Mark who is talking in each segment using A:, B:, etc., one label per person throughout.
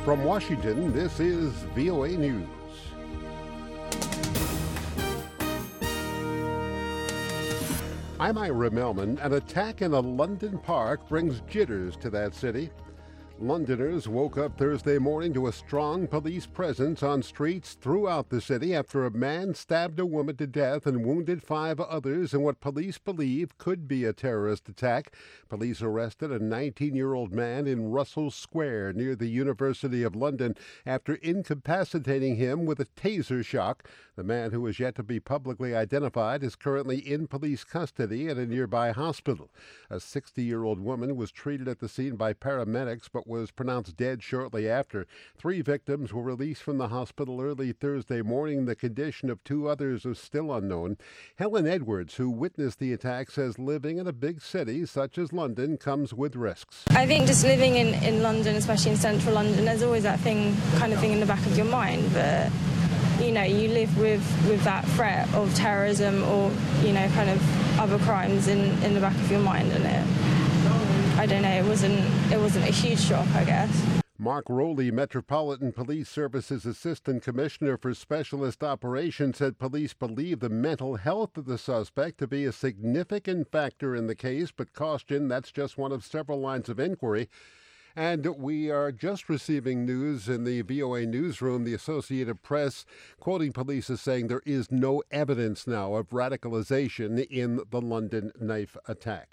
A: From Washington, this is VOA News. I'm Ira Melman. An attack in a London park brings jitters to that city. Londoners woke up Thursday morning to a strong police presence on streets throughout the city after a man stabbed a woman to death and wounded 5 others in what police believe could be a terrorist attack. Police arrested a 19-year-old man in Russell Square near the University of London after incapacitating him with a taser shock. The man, who is yet to be publicly identified, is currently in police custody at a nearby hospital. A 60-year-old woman was treated at the scene by paramedics but was pronounced dead shortly after. 3 victims were released from the hospital early Thursday morning. The condition of 2 others is still unknown. Helen Edwards, who witnessed the attack, says living in a big city such as London comes with risks.
B: I think just living in London, especially in central London, there's always that kind of thing in the back of your mind. But, you live with that threat of terrorism or, kind of other crimes in the back of your mind. And I don't know, it wasn't a huge shock, I guess.
A: Mark Rowley, Metropolitan Police Services Assistant Commissioner for Specialist Operations, said police believe the mental health of the suspect to be a significant factor in the case, but cautioned that's just one of several lines of inquiry. And we are just receiving news in the VOA newsroom. The Associated Press, quoting police, is saying there is no evidence now of radicalization in the London knife attack.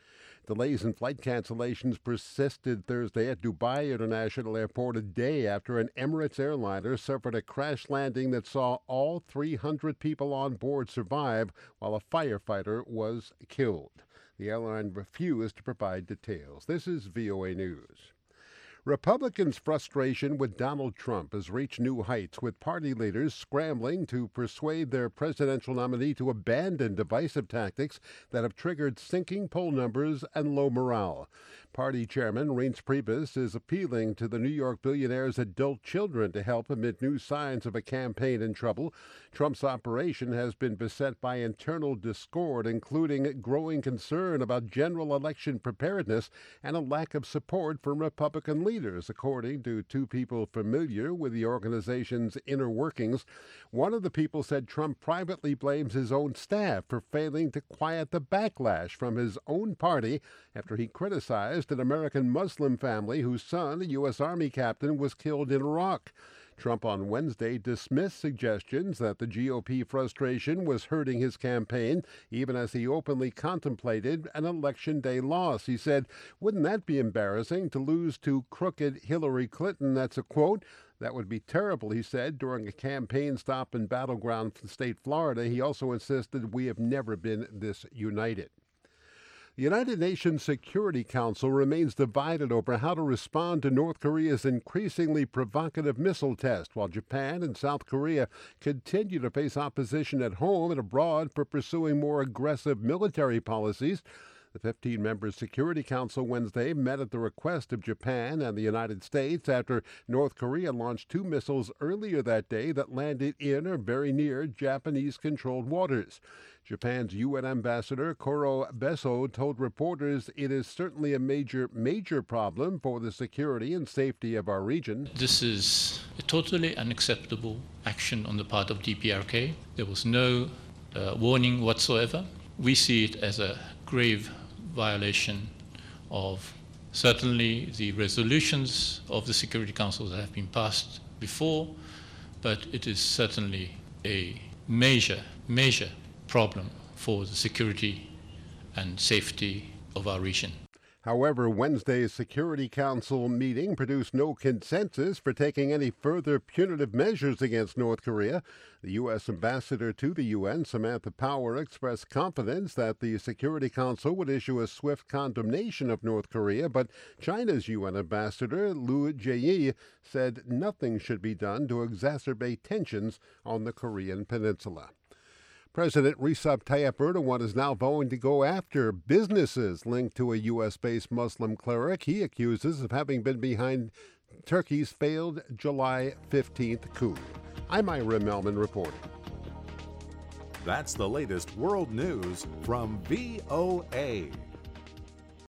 A: Delays and flight cancellations persisted Thursday at Dubai International Airport a day after an Emirates airliner suffered a crash landing that saw all 300 people on board survive while a firefighter was killed. The airline refused to provide details. This is VOA News. Republicans' frustration with Donald Trump has reached new heights, with party leaders scrambling to persuade their presidential nominee to abandon divisive tactics that have triggered sinking poll numbers and low morale. Party Chairman Reince Priebus is appealing to the New York billionaire's adult children to help amid new signs of a campaign in trouble. Trump's operation has been beset by internal discord, including growing concern about general election preparedness and a lack of support from Republican leaders, according to 2 people familiar with the organization's inner workings. One of the people said Trump privately blames his own staff for failing to quiet the backlash from his own party after he criticized an American Muslim family whose son, a U.S. Army captain, was killed in Iraq. Trump on Wednesday dismissed suggestions that the GOP frustration was hurting his campaign, even as he openly contemplated an Election Day loss. He said, "Wouldn't that be embarrassing to lose to crooked Hillary Clinton?" That's a quote. "That would be terrible," he said during a campaign stop in battleground state Florida. He also insisted, "We have never been this united." The United Nations Security Council remains divided over how to respond to North Korea's increasingly provocative missile test, while Japan and South Korea continue to face opposition at home and abroad for pursuing more aggressive military policies. The 15-member Security Council Wednesday met at the request of Japan and the United States after North Korea launched 2 missiles earlier that day that landed in or very near Japanese-controlled waters. Japan's UN ambassador Koro Besso told reporters it is certainly a major problem for the security and safety of our region.
C: This is a totally unacceptable action on the part of DPRK. There was no warning whatsoever. We see it as a grave violation of certainly the resolutions of the Security Council that have been passed before, but it is certainly a major problem for the security and safety of our region.
A: However, Wednesday's Security Council meeting produced no consensus for taking any further punitive measures against North Korea. The U.S. ambassador to the UN, Samantha Power, expressed confidence that the Security Council would issue a swift condemnation of North Korea, but China's UN ambassador, Liu Jieyi, said nothing should be done to exacerbate tensions on the Korean peninsula. President Recep Tayyip Erdogan is now vowing to go after businesses linked to a U.S.-based Muslim cleric he accuses of having been behind Turkey's failed July 15th coup. I'm Ira Melman reporting.
D: That's the latest world news from VOA.